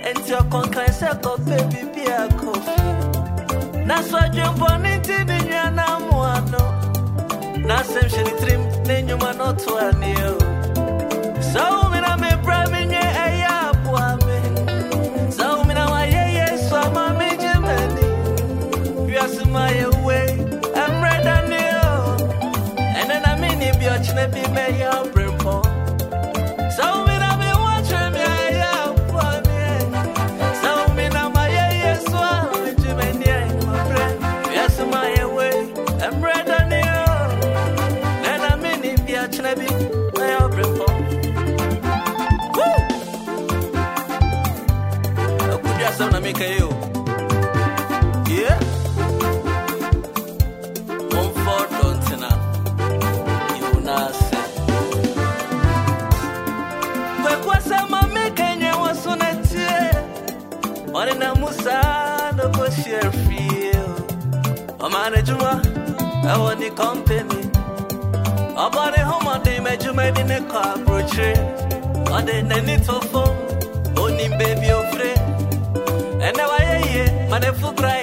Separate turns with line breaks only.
and your conquer circle, baby, be a coffee. That's what you're born into in your namuano. Nasem shiri trim, then you man not to a new. So, when I'm a brave, yeah, boy. So, when I'm a yes, so I'm a major man. You are my way, I'm red and new. And then I'm in if you're trying to be mayor, brim pong. So, when I'm a watcher, yeah, boy. So, when I'm a yes, so I'm a major man, my friend. You are my way, I'm red and new. And I'm in if you're trying to be mayor, brim pong. Some make you, yeah. One for Dontina, you nase. But what's a making you was on a tear? Or in a musa, no share feel. A managuma, I want the company. About a home on the image you made in a car, brochure. Or the need for phone, only baby of friend. And now I hear, man, if you cry,